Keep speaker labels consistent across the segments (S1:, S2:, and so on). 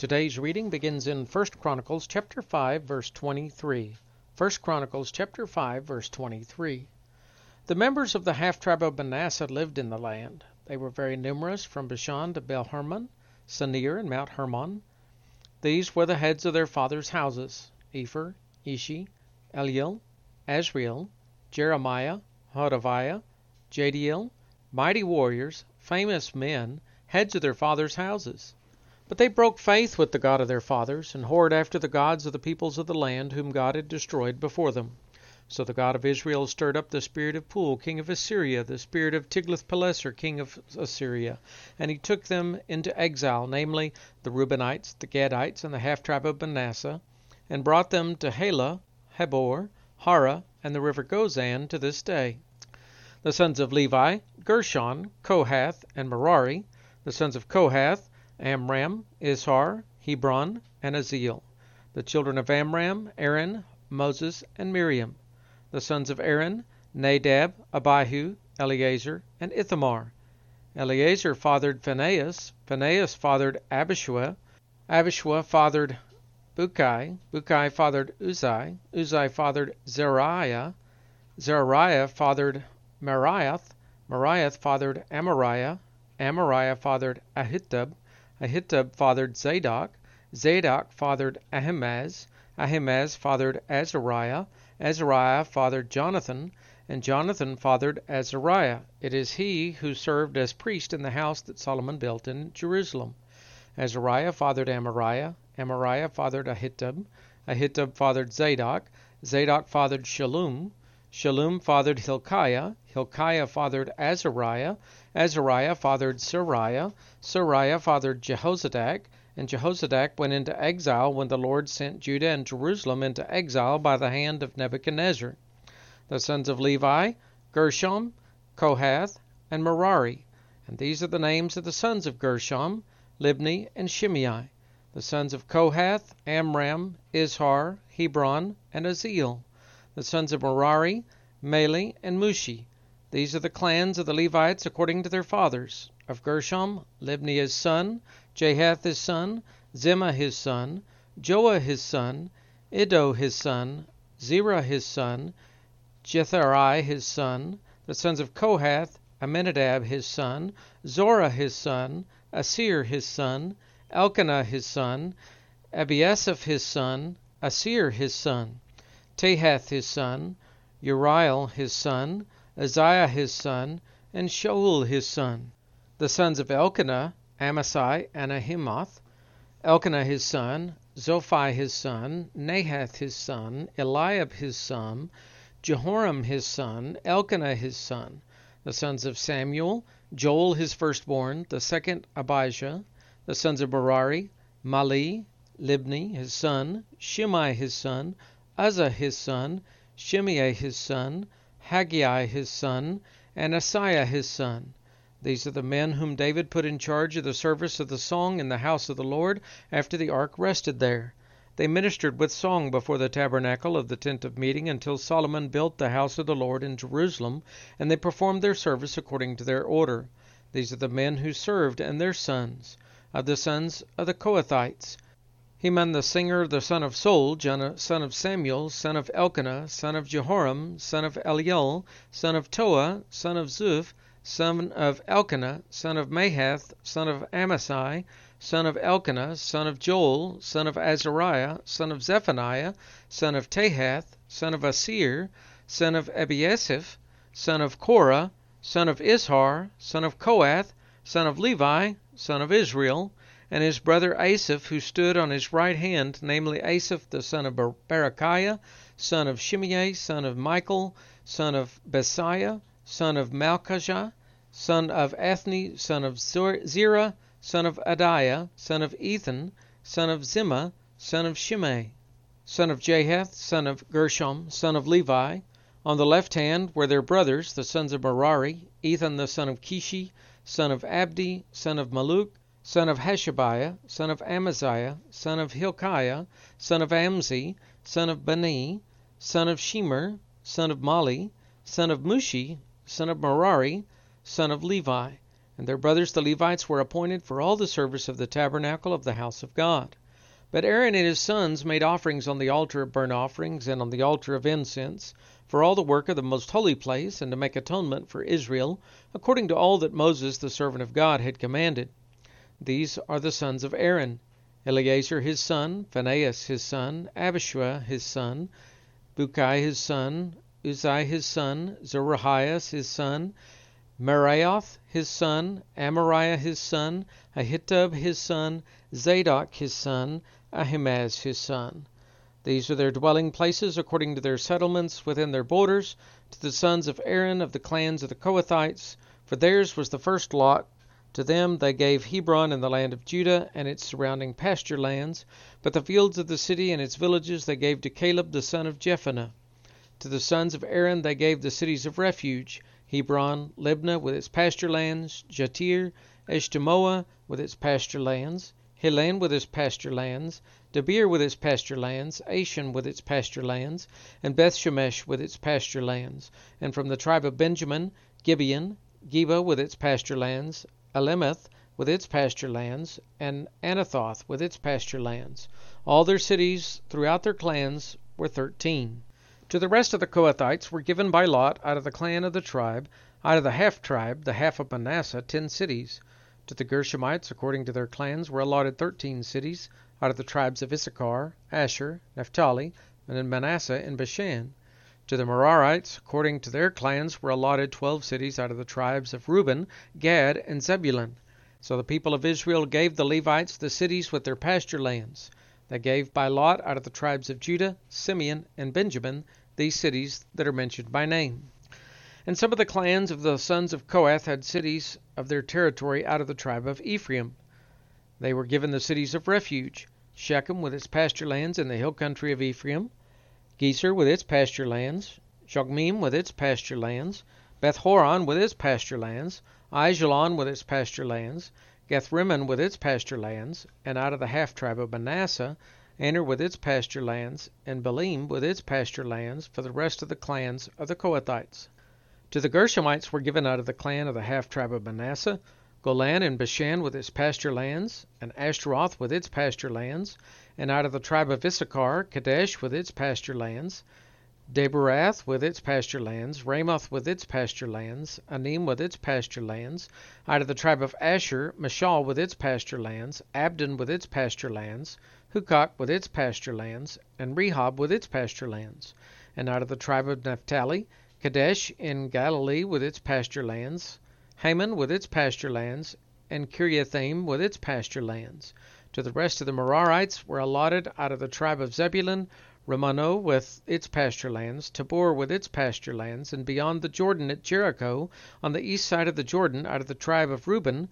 S1: Today's reading begins in 1 Chronicles chapter 5, verse 23. 1 Chronicles chapter 5, verse 23. The members of the half-tribe of Manasseh lived in the land. They were very numerous, from Bashan to Baal-Hermon, Senir, and Mount Hermon. These were the heads of their fathers' houses: Epher, Ishi, Eliel, Azriel, Jeremiah, Hodaviah, Jadiel, mighty warriors, famous men, heads of their fathers' houses. But they broke faith with the God of their fathers, and whored after the gods of the peoples of the land, whom God had destroyed before them. So the God of Israel stirred up the spirit of Pul, king of Assyria, the spirit of Tiglath-Pileser, king of Assyria, and he took them into exile, namely the Reubenites, the Gadites, and the half-tribe of Manasseh, and brought them to Halah, Habor, Hara, and the river Gozan to this day. The sons of Levi: Gershon, Kohath, and Merari. The sons of Kohath: Amram, Izhar, Hebron, and Aziel. The children of Amram: Aaron, Moses, and Miriam. The sons of Aaron: Nadab, Abihu, Eleazar, and Ithamar. Eleazar fathered Phinehas. Phinehas fathered Abishua. Abishua fathered Bukai. Bukai fathered Uzai. Uzai fathered Zerahiah. Zerahiah fathered Meraioth. Meraioth fathered Amariah. Amariah fathered Ahitub. Ahitub fathered Zadok. Zadok fathered Ahimaaz. Ahimaaz fathered Azariah. Azariah fathered Jonathan, and Jonathan fathered Azariah. It is he who served as priest in the house that Solomon built in Jerusalem. Azariah fathered Amariah. Amariah fathered Ahitub. Ahitub fathered Zadok. Zadok fathered Shallum. Shallum fathered Hilkiah. Hilkiah fathered Azariah. Azariah fathered Sariah. Sariah fathered Jehozadak. And Jehozadak went into exile when the Lord sent Judah and Jerusalem into exile by the hand of Nebuchadnezzar. The sons of Levi: Gershom, Kohath, and Merari. And these are the names of the sons of Gershom: Libni and Shimei. The sons of Kohath: Amram, Izhar, Hebron, and Aziel. The sons of Merari: Mali and Mushi. These are the clans of the Levites according to their fathers. Of Gershom: Libni his son, Jahath his son, Zimmah his son, Joah his son, Iddo his son, Zerah his son, Jetheri his son. The sons of Kohath: Amminadab his son, Zorah his son, Asir his son, Elkanah his son, Abiasaph his son, Asir his son, Tahath his son, Uriel his son, Uzziah his son, and Shaul his son. The sons of Elkanah: Amasai and Ahimoth. Elkanah his son, Zophai his son, Nahath his son, Eliab his son, Jehoram his son, Elkanah his son. The sons of Samuel: Joel his firstborn, the second Abijah. The sons of Merari: Mali, Libni his son, Shimei his son, Uzzah his son, Shimei his son, Haggai his son, and Asaiah his son. These are the men whom David put in charge of the service of the song in the house of the Lord after the ark rested there. They ministered with song before the tabernacle of the tent of meeting until Solomon built the house of the Lord in Jerusalem, and they performed their service according to their order. These are the men who served and their sons. Of the sons of the Kohathites: Heman the singer, the son of Sol, son of Samuel, son of Elkanah, son of Jehoram, son of Eliel, son of Toah, son of Zuph, son of Elkanah, son of Mahath, son of Amasai, son of Elkanah, son of Joel, son of Azariah, son of Zephaniah, son of Tahath, son of Asir, son of Abiasaph, son of Korah, son of Izhar, son of Kohath, son of Levi, son of Israel, and his brother Asaph, who stood on his right hand, namely Asaph the son of Berechiah, son of Shimei, son of Michael, son of Besiah, son of Malchijah, son of Athni, son of Zerah, son of Adiah, son of Ethan, son of Zimmah, son of Shimei, son of Jahath, son of Gershom, son of Levi. On the left hand were their brothers, the sons of Merari: Ethan the son of Kishi, son of Abdi, son of Maluk, son of Hashabiah, son of Amaziah, son of Hilkiah, son of Amzi, son of Bani, son of Shemer, son of Mali, son of Mushi, son of Merari, son of Levi. And their brothers the Levites were appointed for all the service of the tabernacle of the house of God. But Aaron and his sons made offerings on the altar of burnt offerings and on the altar of incense, for all the work of the most holy place, and to make atonement for Israel, according to all that Moses the servant of God had commanded. These are the sons of Aaron: Eleazar his son, Phinehas his son, Abishua his son, Bukai his son, Uzai his son, Zeruiah his son, Meraioth his son, Amariah his son, Ahitub his son, Zadok his son, Ahimaaz his son. These are their dwelling places according to their settlements within their borders, to the sons of Aaron of the clans of the Kohathites, for theirs was the first lot. To them they gave Hebron in the land of Judah and its surrounding pasture lands, but the fields of the city and its villages they gave to Caleb the son of Jephunneh. To the sons of Aaron they gave the cities of refuge: Hebron, Libnah with its pasture lands, Jatir, Eshtemoa with its pasture lands, Hilen with its pasture lands, Debir with its pasture lands, Ashan with its pasture lands, and Bethshemesh with its pasture lands. And from the tribe of Benjamin, Gibeon, Geba with its pasture lands, Alemeth with its pasture lands, and Anathoth with its pasture lands. All their cities throughout their clans were 13. To the rest of the Kohathites were given by lot out of the clan of the tribe, out of the half-tribe, the half of Manasseh, 10 cities. To the Gershomites, according to their clans, were allotted 13 cities, out of the tribes of Issachar, Asher, Naphtali, and Manasseh in Bashan. To the Merarites, according to their clans, were allotted 12 cities out of the tribes of Reuben, Gad, and Zebulun. So the people of Israel gave the Levites the cities with their pasture lands. They gave by lot out of the tribes of Judah, Simeon, and Benjamin these cities that are mentioned by name. And some of the clans of the sons of Kohath had cities of their territory out of the tribe of Ephraim. They were given the cities of refuge: Shechem with its pasture lands in the hill country of Ephraim, Gezer with its pasture lands, Jokmeam with its pasture lands, Beth-horon with its pasture lands, Aijalon with its pasture lands, Gath-rimmon with its pasture lands, and out of the half-tribe of Manasseh, Aner with its pasture lands, and Baalim with its pasture lands, for the rest of the clans of the Kohathites. To the Gershomites were given out of the clan of the half-tribe of Manasseh, Golan and Bashan with its pasture lands, and Ashtaroth with its pasture lands, and out of the tribe of Issachar, Kadesh with its pasture lands, Daberath with its pasture lands, Ramoth with its pasture lands, Anim with its pasture lands, out of the tribe of Asher, Mashal with its pasture lands, Abdon with its pasture lands, Hukok with its pasture lands, and Rehob with its pasture lands. And out of the tribe of Naphtali, Kadesh in Galilee with its pasture lands, Haman with its pasture lands, and Kiriathaim with its pasture lands. To the rest of the Merarites were allotted out of the tribe of Zebulun, Ramanoh with its pasture lands, Tabor with its pasture lands, and beyond the Jordan at Jericho, on the east side of the Jordan, out of the tribe of Reuben,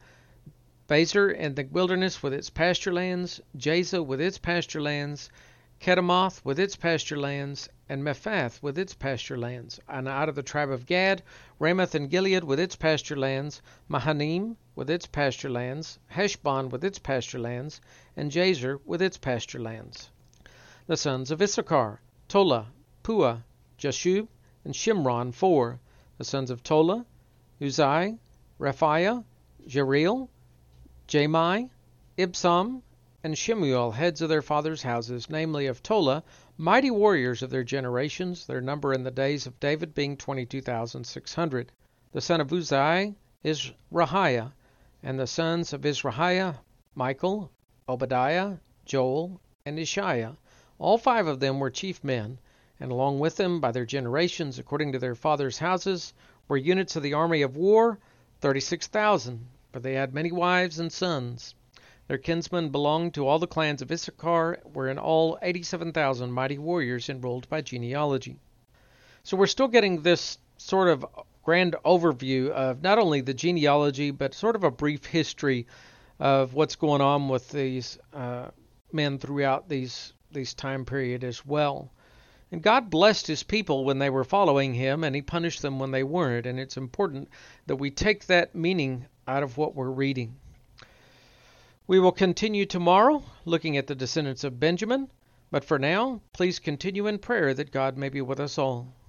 S1: Bezer and the wilderness with its pasture lands, Jaza with its pasture lands, Kedemoth with its pasture lands, and Mephath with its pasture lands. And out of the tribe of Gad, Ramoth and Gilead with its pasture lands, Mahanaim with its pasture lands, Heshbon with its pasture lands, and Jazer with its pasture lands. The sons of Issachar: Tola, Puah, Jashub, and Shimron, 4. The sons of Tola: Uzai, Raphiah, Jeriel, Jamai, Ibsam, and Shemuel, heads of their fathers' houses, namely of Tola, mighty warriors of their generations, their number in the days of David being 22,600. The son of Uzai is Rahiah, and the sons of Izrahiah: Michael, Obadiah, Joel, and Ishiah. All 5 of them were chief men, and along with them, by their generations, according to their fathers' houses, were units of the army of war, 36,000, for they had many wives and sons. Their kinsmen belonged to all the clans of Issachar, were in all 87,000 mighty warriors enrolled by genealogy. So we're still getting this sort of grand overview of not only the genealogy, but sort of a brief history of what's going on with these men throughout these time period as well. And God blessed his people when they were following him, and he punished them when they weren't. And it's important that we take that meaning out of what we're reading. We will continue tomorrow looking at the descendants of Benjamin, but for now, please continue in prayer that God may be with us all.